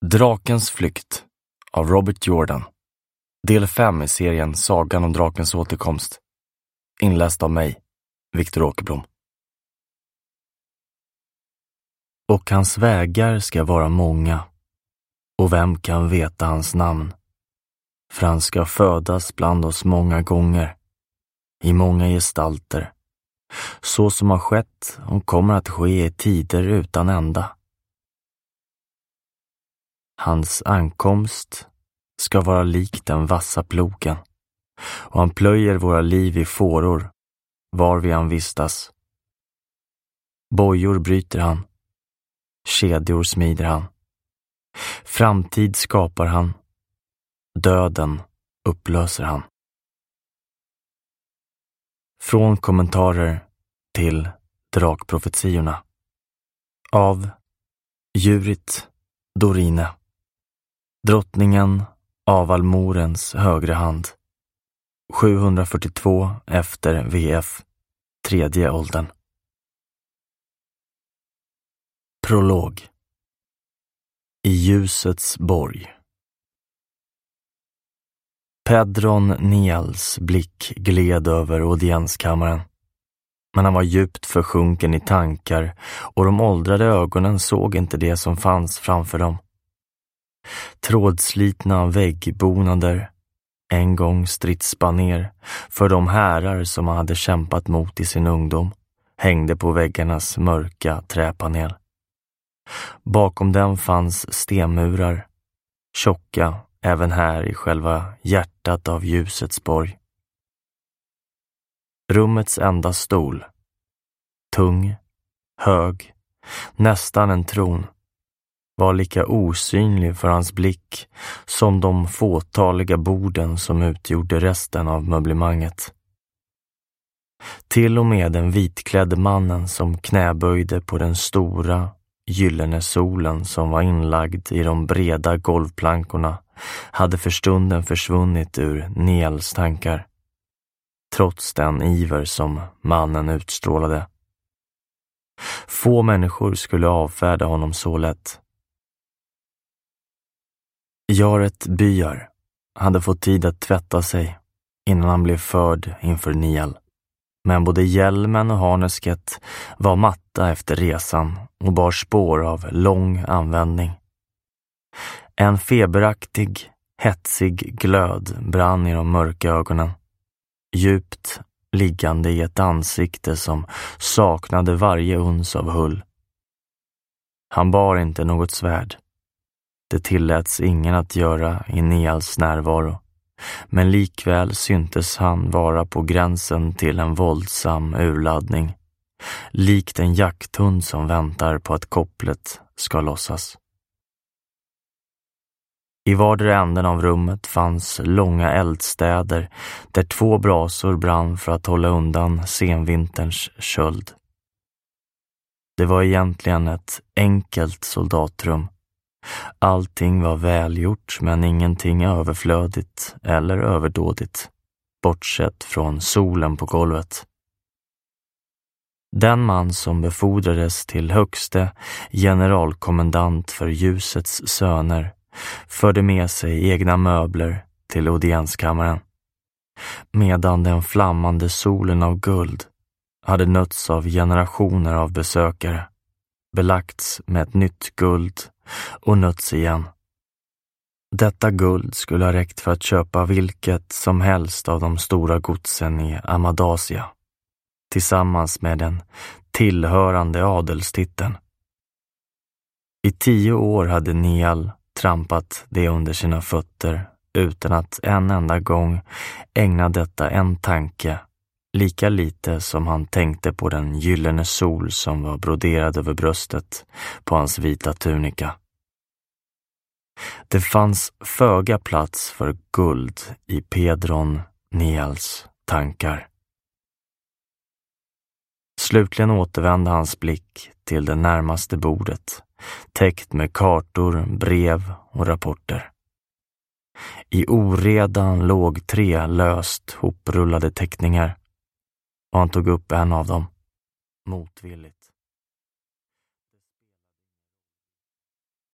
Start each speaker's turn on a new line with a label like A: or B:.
A: Drakens flykt av Robert Jordan. Del 5 i serien Sagan om drakens återkomst. Inläst av mig, Viktor Åkerblom. Och hans vägar ska vara många, och vem kan veta hans namn? För han ska födas bland oss många gånger, i många gestalter, så som har skett och kommer att ske i tider utan ända. Hans ankomst ska vara lik den vassa plogen, och han plöjer våra liv i fåror, var vi än vistas. Bojor bryter han, kedjor smider han, framtid skapar han, döden upplöser han. Från kommentarer till drakprofetiorna av Jurit Dorine, drottningen av Almorens högra hand, 742 efter VF, tredje åldern. Prolog. I ljusets borg. Pedron Nials blick gled över audienskammaren, men han var djupt försjunken i tankar och de åldrade ögonen såg inte det som fanns framför dem. Trådslitna väggbonader, en gång stridsbaner för de härar som han hade kämpat mot i sin ungdom, hängde på väggarnas mörka träpanel. Bakom dem fanns stenmurar, tjocka även här i själva hjärtat av ljusets borg. Rummets enda stol, tung, hög, nästan en tron, var lika osynlig för hans blick som de fåtaliga borden som utgjorde resten av möblemanget. Till och med den vitklädde mannen som knäböjde på den stora, gyllene solen som var inlagd i de breda golvplankorna hade för stunden försvunnit ur Niels tankar, trots den iver som mannen utstrålade. Få människor skulle avfärda honom så lätt. Jaret Byar hade fått tid att tvätta sig innan han blev förd inför Nial, men både hjälmen och harnesket var matta efter resan och bar spår av lång användning. En feberaktig, hetsig glöd brann i de mörka ögonen, djupt liggande i ett ansikte som saknade varje uns av hull. Han bar inte något svärd. Det tilläts ingen att göra i Nials närvaro, men likväl syntes han vara på gränsen till en våldsam urladdning, likt en jakthund som väntar på att kopplet ska lossas. I vardera änden av rummet fanns långa eldstäder där 2 brasor brann för att hålla undan senvinterns köld. Det var egentligen ett enkelt soldatrum. Allting var välgjort, men ingenting överflödigt eller överdådigt, bortsett från solen på golvet. Den man som befordrades till högste generalkommandant för ljusets söner förde med sig egna möbler till audienskammaren, medan den flammande solen av guld hade nötts av generationer av besökare, belagts med ett nytt guld och nötts igen. Detta guld skulle ha räckt för att köpa vilket som helst av de stora godsen i Amadasia, tillsammans med den tillhörande adelstiteln. I 10 år hade Nial trampat det under sina fötter utan att en enda gång ägna detta en tanke, lika lite som han tänkte på den gyllene sol som var broderad över bröstet på hans vita tunika. Det fanns föga plats för guld i Pedron Nials tankar. Slutligen återvände hans blick till det närmaste bordet, täckt med kartor, brev och rapporter. I oredan låg 3 löst hoprullade teckningar, och han tog upp en av dem, motvilligt.